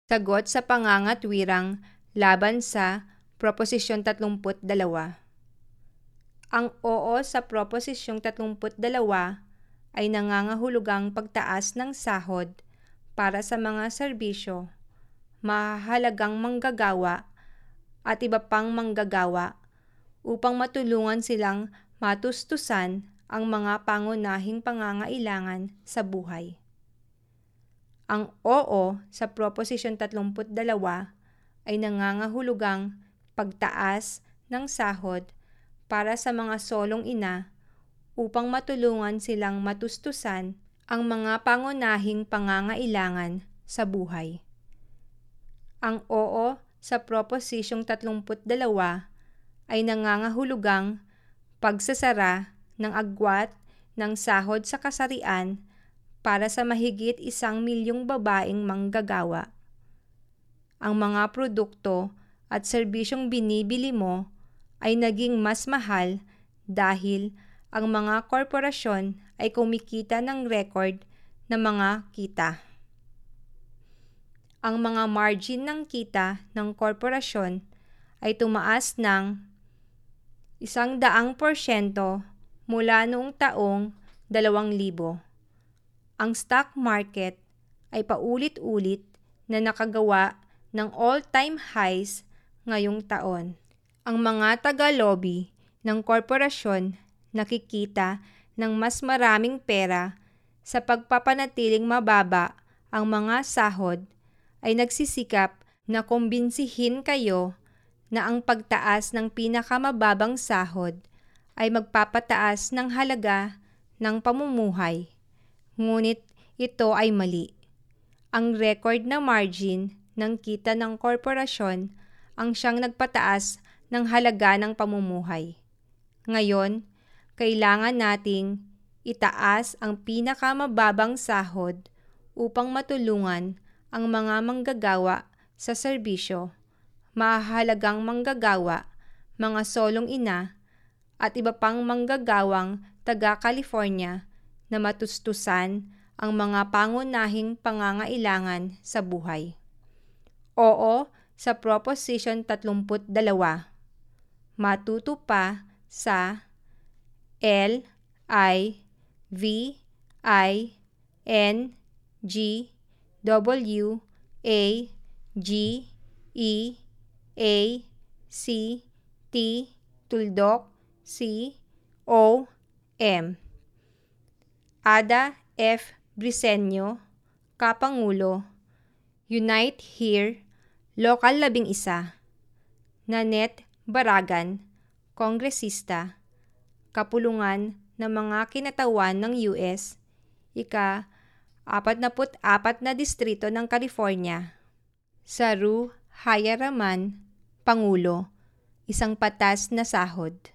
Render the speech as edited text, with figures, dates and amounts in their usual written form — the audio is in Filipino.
Sagot sa pangangatwirang laban sa Proposisyon 32. Ang oo sa Proposisyong 32 ay nangangahulugang pagtaas ng sahod para sa mga serbisyo, mahahalagang manggagawa at iba pang manggagawa upang matulungan silang matustusan ang mga pangunahing pangangailangan sa buhay. Ang oo sa Proposisyon 32 ay nangangahulugang pagtaas ng sahod para sa mga solong ina upang matulungan silang matustusan ang mga pangunahing pangangailangan sa buhay. Ang oo sa Proposisyong 32 ay nangangahulugang pagsasara ng agwat ng sahod sa kasarian para sa mahigit 1,000,000 babaeng manggagawa. Ang mga produkto at serbisyong binibili mo ay naging mas mahal dahil ang mga korporasyon ay kumikita ng record na mga kita. Ang mga margin ng kita ng korporasyon ay tumaas ng 100% mula noong taong 2000. Ang stock market ay paulit-ulit na nakagawa ng all-time highs ngayong taon. Ang mga taga-lobby ng korporasyon nakikita ng mas maraming pera sa pagpapanatiling mababa ang mga sahod ay nagsisikap na kumbinsihin kayo na ang pagtaas ng pinakamababang sahod ay magpapataas ng halaga ng pamumuhay. Ngunit ito ay mali. Ang record na margin ng kita ng korporasyon ang siyang nagpataas ng halaga ng pamumuhay. Ngayon, kailangan nating itaas ang pinakamababang sahod upang matulungan ang mga manggagawa sa serbisyo, mahahalagang manggagawa, mga solong ina, at iba pang manggagawang taga-California na matustusan ang mga pangunahing pangangailangan sa buhay. Oo sa Proposition 32. Matuto pa sa LIVIAGWACT.com. Ada F. Briceño, Kapangulo, Unite Here, Local 11. Nanette Barragan, Kongresista, Kapulungan ng mga Kinatawan ng US, ika-44 na Distrito ng California. Saru Hayaraman, Pangulo, isang patas na sahod.